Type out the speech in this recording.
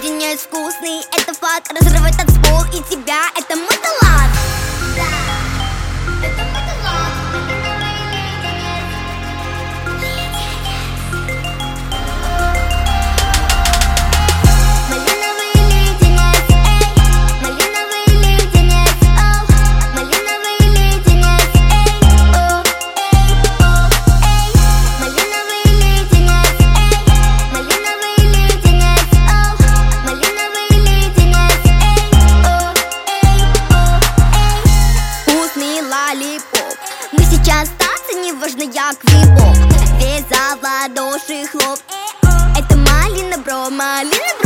леденец вкусный, это факт, разрывает танцпол и тебя, это мой талант. Да, это мой талант. Малиновый леденец, эй, малиновый леденец, оу, малиновый леденец, эй, о, эй, о, эй, малиновый леденец, эй, малиновый леденец, оу, малиновый леденец, эй, о, эй, о, эй. Вкусный лолипоп, мы сейчас танцы, неважно як вип-хоп. Весь зал в ладоши хлоп, это малина, бро, малина.